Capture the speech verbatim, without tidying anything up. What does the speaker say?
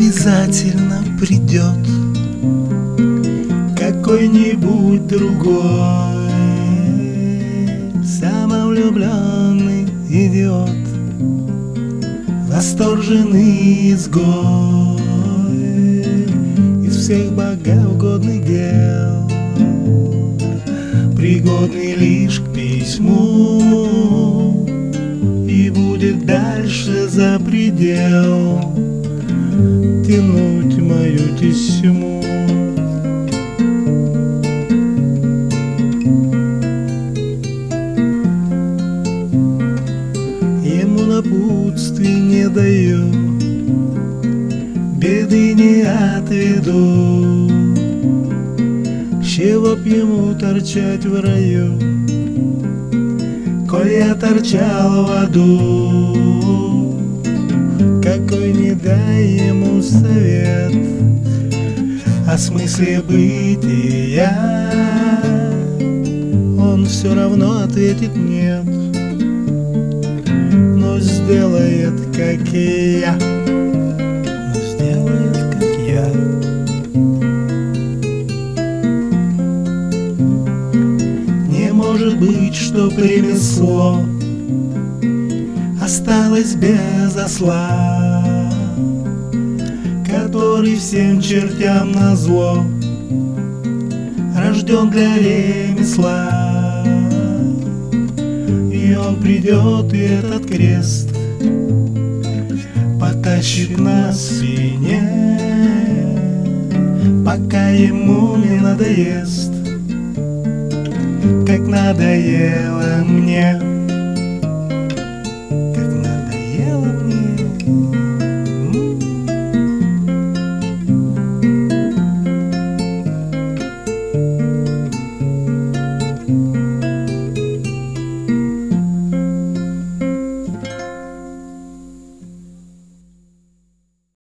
обязательно придет какой-нибудь другой самовлюбленный идиот, восторженный изгой из всех богоугодных дел, пригодный лишь к письму и будет дальше за предел тянуть мою тесьму. Ему напутствий не даю, беды не отведу, с чего б ему торчать в раю, коль я торчал в аду. Какой не дай ему совет о смысле бытия, он все равно ответит нет, но сделает, как и я, но сделает, как я. Не может быть, чтоб ремесло осталось без осла, который всем чертям назло рожден для ремесла. И он придет, и этот крест потащит на спине, пока ему не надоест, как надоело мне.